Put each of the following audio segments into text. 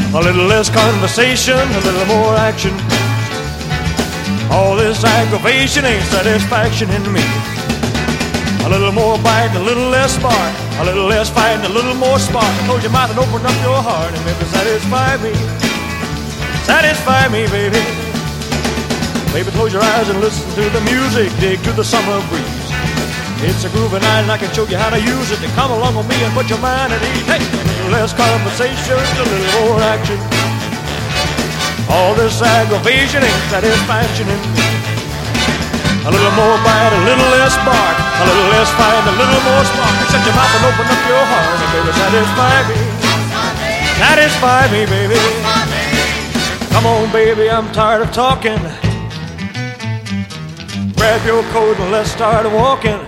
A little less conversation, a little more action. All this aggravation ain't satisfaction in me. A little more bite, a little less spark. A little less fight, a little more spark. Close your mouth and open up your heart and maybe satisfy me. Satisfy me, baby. Baby, close your eyes and listen to the music. Dig to the summer breeze. It's a groovy night and I can show you how to use it. To come along with me and put your mind at ease. Hey, a little less conversation, a little more action. All this aggravation ain't satisfaction in me. A little more bite, a little less bark. A little less fight, a little more spark. Shut your mouth and open up your heart and baby, satisfy me. Satisfy me, baby. Come on, baby, I'm tired of talking. Grab your coat and let's start walking.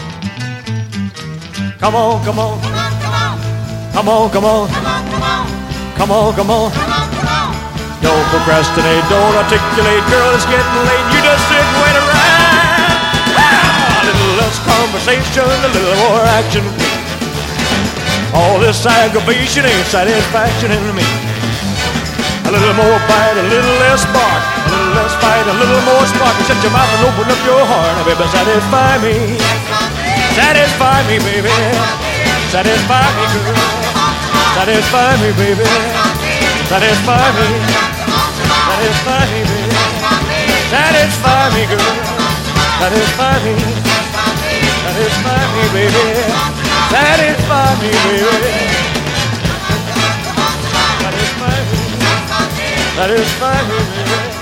Come on, come on. Come on, come on. Come on, come on. Don't procrastinate, don't articulate. Girl, it's getting late. You just sit and wait around. A little less conversation, a little more action. All this aggravation ain't satisfaction in me. A little more bite, a little less bark. A little less fight, a little more spark. Shut your mouth and open up your heart. Now, baby, satisfy me. Satisfy me, baby. Satisfy me, girl. Satisfy me, baby. Satisfy me. Satisfy me, baby. Satisfy me, girl. Satisfy me. Satisfy me, baby. Satisfy me, baby. Satisfy me. Satisfy me, baby.